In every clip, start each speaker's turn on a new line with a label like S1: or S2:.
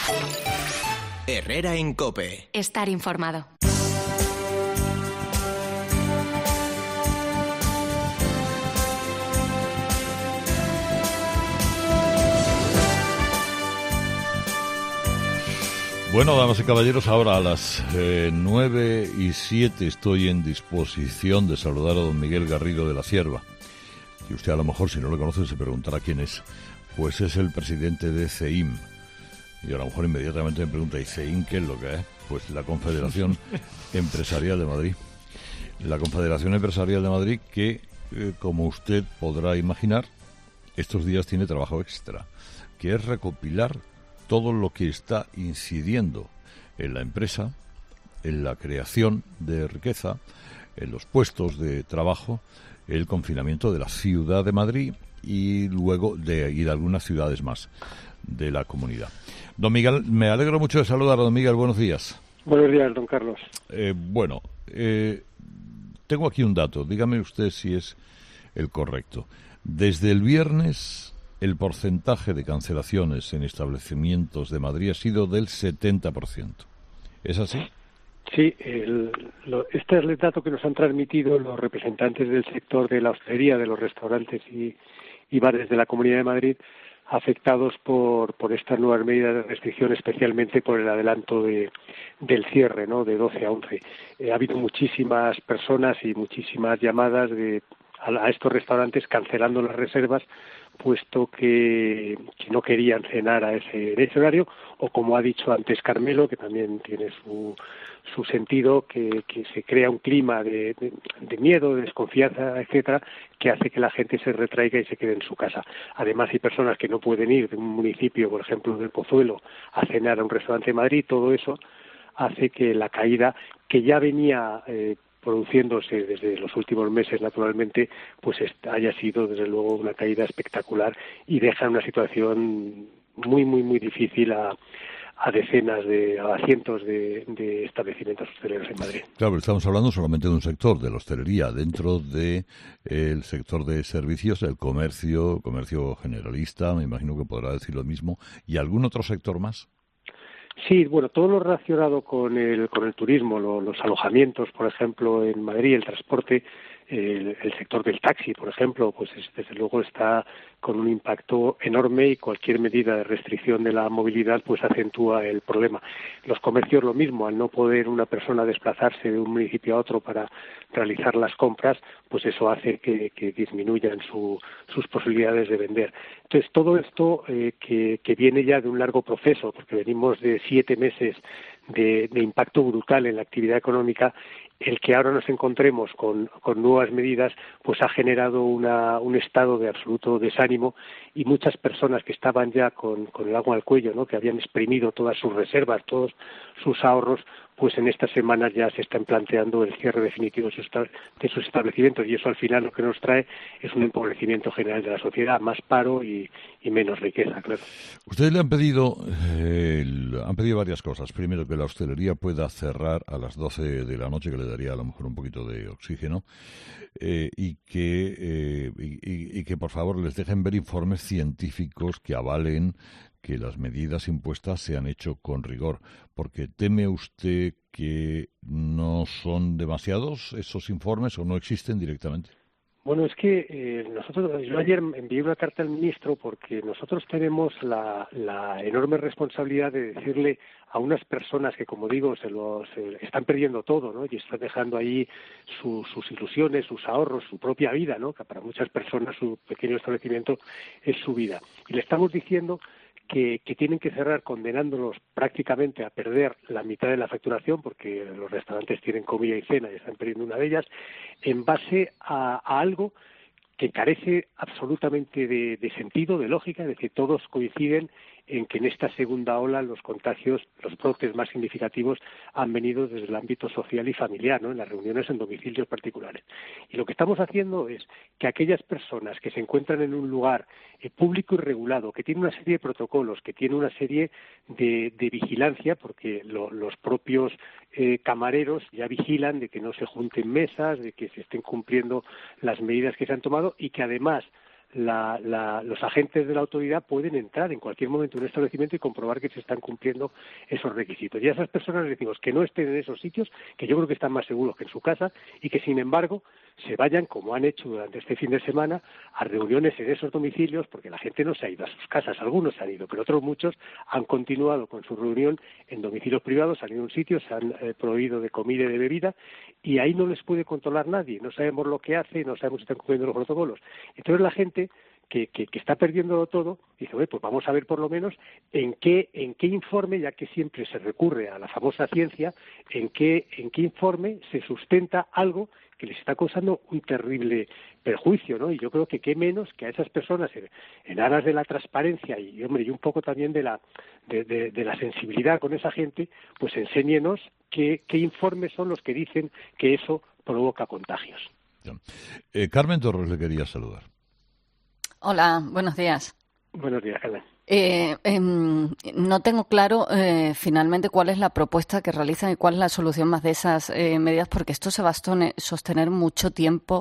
S1: Herrera en COPE.
S2: Estar informado.
S3: Bueno, damas y caballeros, ahora a las 9:07 estoy en disposición de saludar a don Miguel Garrido de la Cierva. Y usted a lo mejor, si no lo conoce, se preguntará quién es. Pues es el presidente de CEIM. Y a lo mejor inmediatamente me pregunta, ¿y CEIM qué es lo que es? Pues la Confederación Empresarial de Madrid. La Confederación Empresarial de Madrid que, como usted podrá imaginar, estos días tiene trabajo extra, que es recopilar todo lo que está incidiendo en la empresa, en la creación de riqueza, en los puestos de trabajo, el confinamiento de la ciudad de Madrid y luego de algunas ciudades más de la comunidad. Don Miguel, me alegro mucho de saludar a don Miguel. Buenos días.
S4: Buenos días, don Carlos.
S3: Tengo aquí un dato. Dígame usted si es el correcto. Desde el viernes, el porcentaje de cancelaciones en establecimientos de Madrid ha sido del 70%. ¿Es así?
S4: Sí, este es el dato que nos han transmitido los representantes del sector de la hostelería, de los restaurantes y bares de la Comunidad de Madrid, afectados por estas nuevas medidas de restricción, especialmente por el adelanto del cierre, ¿no?, de 12 a 11. Ha habido muchísimas personas y muchísimas llamadas a estos restaurantes cancelando las reservas, puesto que no querían cenar en ese horario, o como ha dicho antes Carmelo, que también tiene su sentido, que se crea un clima de miedo, de desconfianza, etcétera, que hace que la gente se retraiga y se quede en su casa. Además, hay personas que no pueden ir de un municipio, por ejemplo, del Pozuelo, a cenar a un restaurante de Madrid. Todo eso hace que la caída, que ya venía produciéndose desde los últimos meses, naturalmente, pues haya sido desde luego una caída espectacular y deja una situación muy, muy, muy difícil a cientos de establecimientos hosteleros en Madrid.
S3: Claro, pero estamos hablando solamente de un sector, de la hostelería. Dentro de el sector de servicios, el comercio generalista, me imagino que podrá decir lo mismo. ¿Y algún otro sector más?
S4: Sí, bueno, todo lo relacionado con el turismo, los alojamientos, por ejemplo, en Madrid, el transporte, el sector del taxi, por ejemplo, pues desde luego está con un impacto enorme, y cualquier medida de restricción de la movilidad pues acentúa el problema. Los comercios lo mismo, al no poder una persona desplazarse de un municipio a otro para realizar las compras, pues eso hace que disminuyan sus posibilidades de vender. Entonces, todo esto que viene ya de un largo proceso, porque venimos de 7 meses de impacto brutal en la actividad económica, el que ahora nos encontremos con nuevas medidas pues ha generado un estado de absoluto desánimo, y muchas personas que estaban ya con el agua al cuello, ¿no?, que habían exprimido todas sus reservas, todos sus ahorros, pues en estas semanas ya se están planteando el cierre definitivo de sus establecimientos, y eso al final lo que nos trae es un empobrecimiento general de la sociedad, más paro y menos riqueza, claro.
S3: Ustedes le han pedido varias cosas. Primero, que la hostelería pueda cerrar a las 12 de la noche, que le daría a lo mejor un poquito de oxígeno, y que por favor les dejen ver informes científicos que avalen que las medidas impuestas se han hecho con rigor, porque ¿teme usted que no son demasiados esos informes o no existen directamente?
S4: Bueno, es que yo ayer envié una carta al ministro, porque nosotros tenemos la enorme responsabilidad de decirle a unas personas que, como digo, se están perdiendo todo, ¿no?, y están dejando ahí sus ilusiones, sus ahorros, su propia vida, ¿no?, que para muchas personas su pequeño establecimiento es su vida. Y le estamos diciendo que tienen que cerrar, condenándolos prácticamente a perder la mitad de la facturación, porque los restaurantes tienen comida y cena y están perdiendo una de ellas, en base a algo que carece absolutamente de sentido, de lógica. Es decir, todos coinciden en que en esta segunda ola los contagios, los brotes más significativos han venido desde el ámbito social y familiar, ¿no?, en las reuniones en domicilios particulares. Y lo que estamos haciendo es que aquellas personas que se encuentran en un lugar público y regulado, que tiene una serie de protocolos, que tiene una serie de vigilancia, porque los propios camareros ya vigilan de que no se junten mesas, de que se estén cumpliendo las medidas que se han tomado, y que además los agentes de la autoridad pueden entrar en cualquier momento en un establecimiento y comprobar que se están cumpliendo esos requisitos. Y a esas personas les decimos que no estén en esos sitios, que yo creo que están más seguros que en su casa, y que, sin embargo, se vayan, como han hecho durante este fin de semana, a reuniones en esos domicilios, porque la gente no se ha ido a sus casas. Algunos se han ido, pero otros muchos han continuado con su reunión en domicilios privados, han ido a un sitio, se han prohibido de comida y de bebida, y ahí no les puede controlar nadie. No sabemos lo que hace, no sabemos si están cumpliendo los protocolos. Entonces la gente que está perdiéndolo todo dice, pues vamos a ver por lo menos en qué informe, ya que siempre se recurre a la famosa ciencia, en qué informe se sustenta algo que les está causando un terrible perjuicio, ¿no? Y yo creo que qué menos que a esas personas, en aras de la transparencia y un poco también de la sensibilidad con esa gente, pues enséñenos qué informes son los que dicen que eso provoca contagios.
S3: Carmen Torres le quería saludar.
S2: Hola, buenos días.
S4: Buenos días, Carmen.
S2: No tengo claro finalmente cuál es la propuesta que realizan y cuál es la solución más de esas medidas, porque esto se va a sostener mucho tiempo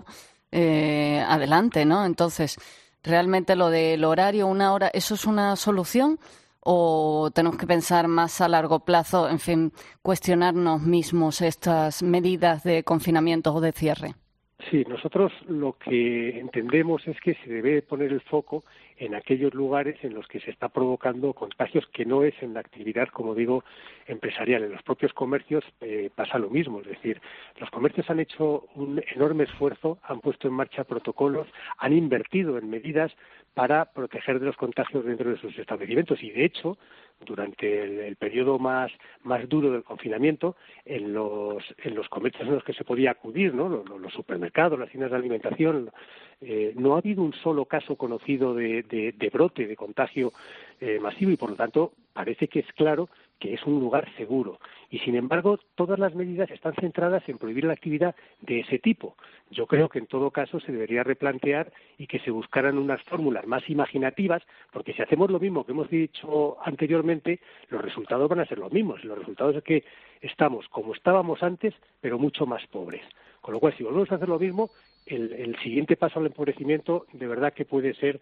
S2: adelante, ¿no? Entonces, ¿realmente lo del horario, 1 hora, eso es una solución? ¿O tenemos que pensar más a largo plazo, en fin, cuestionarnos mismos estas medidas de confinamiento o de cierre?
S4: Sí, nosotros lo que entendemos es que se debe poner el foco en aquellos lugares en los que se está provocando contagios, que no es en la actividad, como digo, empresarial. En los propios comercios pasa lo mismo, es decir, los comercios han hecho un enorme esfuerzo, han puesto en marcha protocolos, han invertido en medidas para proteger de los contagios dentro de sus establecimientos y, de hecho, durante el periodo más duro del confinamiento, en los comercios en los que se podía acudir, ¿no? Los supermercados, las tiendas de alimentación, no ha habido un solo caso conocido de brote, de contagio masivo, y por lo tanto parece que es claro que es un lugar seguro. Y sin embargo, todas las medidas están centradas en prohibir la actividad de ese tipo. Yo creo que en todo caso se debería replantear y que se buscaran unas fórmulas más imaginativas, porque si hacemos lo mismo que hemos dicho anteriormente, los resultados van a ser los mismos. Los resultados es que estamos como estábamos antes, pero mucho más pobres. Con lo cual, si volvemos a hacer lo mismo, el siguiente paso al empobrecimiento de verdad que puede ser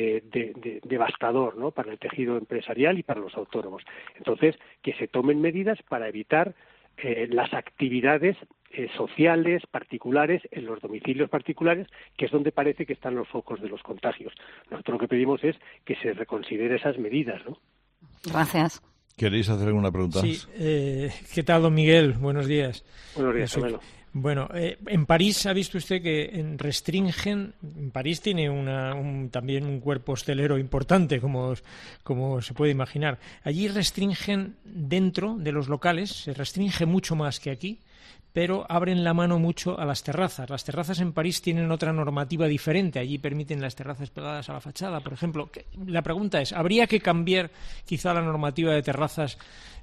S4: devastador, ¿no?, para el tejido empresarial y para los autónomos. Entonces, que se tomen medidas para evitar las actividades sociales, particulares, en los domicilios particulares, que es donde parece que están los focos de los contagios. Nosotros lo que pedimos es que se reconsidere esas medidas, ¿no?
S2: Gracias.
S3: ¿Queréis hacer alguna pregunta?
S5: Sí. ¿Qué tal, don Miguel? Buenos días.
S4: Buenos días, Carmelo.
S5: Bueno, en París ha visto usted que restringen. París tiene también un cuerpo hostelero importante, como se puede imaginar. Allí restringen dentro de los locales, se restringe mucho más que aquí, pero abren la mano mucho a las terrazas. Las terrazas en París tienen otra normativa diferente. Allí permiten las terrazas pegadas a la fachada, por ejemplo. La pregunta es, ¿habría que cambiar quizá la normativa de terrazas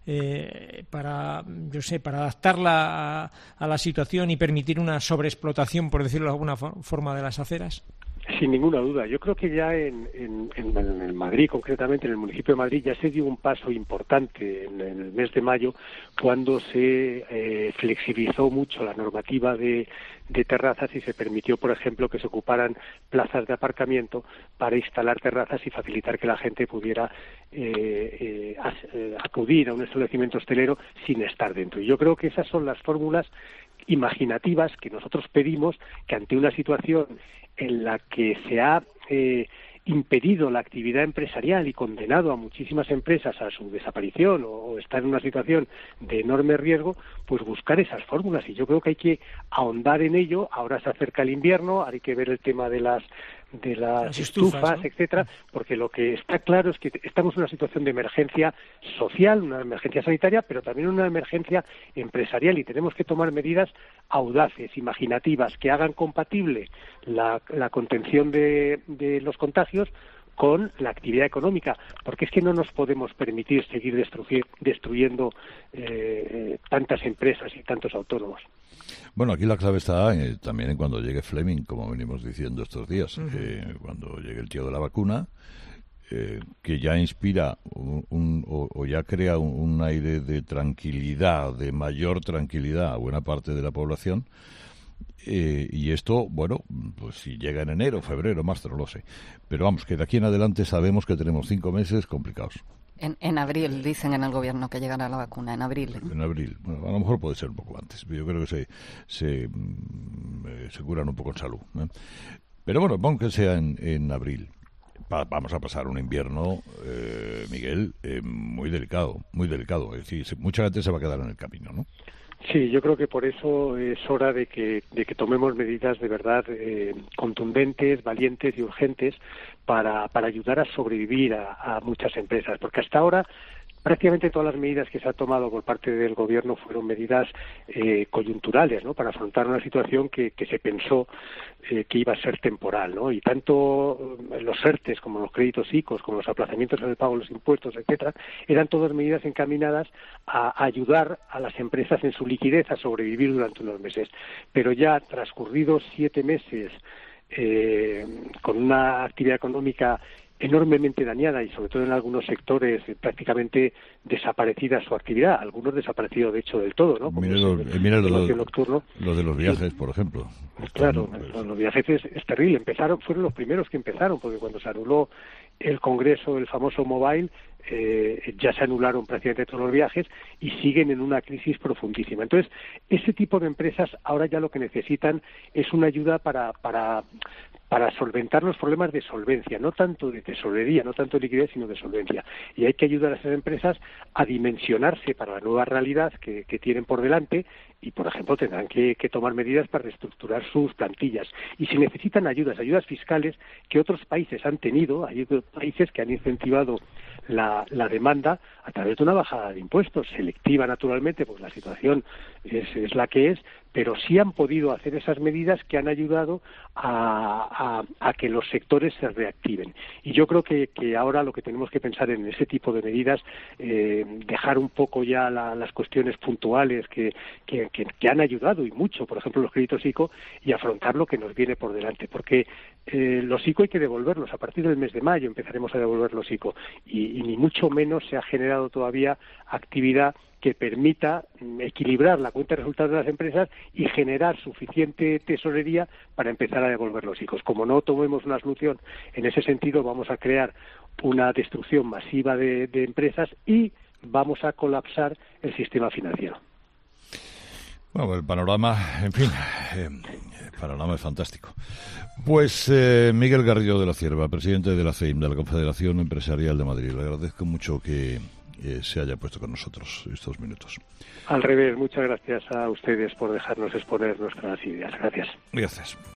S5: para adaptarla a la situación y permitir una sobreexplotación, por decirlo de alguna forma, de las aceras?
S4: Sin ninguna duda. Yo creo que ya en Madrid, concretamente en el municipio de Madrid, ya se dio un paso importante en el mes de mayo, cuando se flexibilizó mucho la normativa de terrazas y se permitió, por ejemplo, que se ocuparan plazas de aparcamiento para instalar terrazas y facilitar que la gente pudiera acudir a un establecimiento hostelero sin estar dentro. Y yo creo que esas son las fórmulas imaginativas que nosotros pedimos, que ante una situación en la que se ha impedido la actividad empresarial y condenado a muchísimas empresas a su desaparición o estar en una situación de enorme riesgo, pues buscar esas fórmulas. Y yo creo que hay que ahondar en ello. Ahora se acerca el invierno, hay que ver el tema de las estufas, ¿no?, etcétera, porque lo que está claro es que estamos en una situación de emergencia social, una emergencia sanitaria, pero también una emergencia empresarial, y tenemos que tomar medidas audaces, imaginativas, que hagan compatible la contención de los contagios con la actividad económica, porque es que no nos podemos permitir seguir destruyendo tantas empresas y tantos autónomos.
S3: Bueno, aquí la clave está también en cuando llegue Fleming, como venimos diciendo estos días, cuando llegue el tío de la vacuna, que ya inspira o ya crea un aire de tranquilidad, de mayor tranquilidad a buena parte de la población. Y esto, bueno, pues si llega en enero, febrero, marzo, no lo sé. Pero vamos, que de aquí en adelante sabemos que tenemos 5 meses complicados.
S2: En abril, dicen en el gobierno que llegará la vacuna, en abril.
S3: En abril. Bueno, a lo mejor puede ser un poco antes. Yo creo que se curan un poco en salud, ¿eh? Pero bueno, aunque sea en abril. Vamos a pasar un invierno, Miguel, muy delicado, muy delicado. Es decir, mucha gente se va a quedar en el camino, ¿no?
S4: Sí, yo creo que por eso es hora de que tomemos medidas de verdad contundentes, valientes y urgentes para ayudar a sobrevivir a muchas empresas, porque hasta ahora prácticamente todas las medidas que se han tomado por parte del gobierno fueron medidas coyunturales, ¿no? Para afrontar una situación que se pensó que iba a ser temporal, ¿no? Y tanto los ERTEs como los créditos ICOs, como los aplazamientos en el pago de los impuestos, etcétera, eran todas medidas encaminadas a ayudar a las empresas en su liquidez a sobrevivir durante unos meses. Pero ya transcurridos 7 meses con una actividad económica enormemente dañada y sobre todo en algunos sectores prácticamente desaparecida su actividad, algunos desaparecidos de hecho del todo, ¿no?
S3: Mira
S4: nocturno.
S3: Lo de los viajes, por ejemplo.
S4: Claro, los viajes es terrible. Fueron los primeros que empezaron, porque cuando se anuló el Congreso, el famoso Mobile, ya se anularon prácticamente todos los viajes y siguen en una crisis profundísima. Entonces, ese tipo de empresas ahora ya lo que necesitan es una ayuda para solventar los problemas de solvencia, no tanto de tesorería, no tanto de liquidez, sino de solvencia. Y hay que ayudar a esas empresas a dimensionarse para la nueva realidad que tienen por delante y, por ejemplo, tendrán que tomar medidas para reestructurar sus plantillas. Y si necesitan ayudas fiscales que otros países han tenido, hay otros países que han incentivado la demanda a través de una bajada de impuestos, selectiva naturalmente, pues la situación es la que es, pero sí han podido hacer esas medidas que han ayudado a que los sectores se reactiven. Y yo creo que ahora lo que tenemos que pensar en ese tipo de medidas, dejar un poco ya las cuestiones puntuales que han ayudado y mucho, por ejemplo los créditos ICO, y afrontar lo que nos viene por delante, porque los ICO hay que devolverlos. A partir del mes de mayo empezaremos a devolver los ICO y ni mucho menos se ha generado todavía actividad que permita equilibrar la cuenta de resultados de las empresas y generar suficiente tesorería para empezar a devolver los ICOs. Como no tomemos una solución en ese sentido, vamos a crear una destrucción masiva de empresas y vamos a colapsar el sistema financiero.
S3: Bueno, el panorama, en fin, el panorama es fantástico. Pues Miguel Garrido de la Cierva, presidente de la CEIM, de la Confederación Empresarial de Madrid. Le agradezco mucho que se haya puesto con nosotros estos minutos.
S4: Al revés, muchas gracias a ustedes por dejarnos exponer nuestras ideas. Gracias.
S3: Gracias.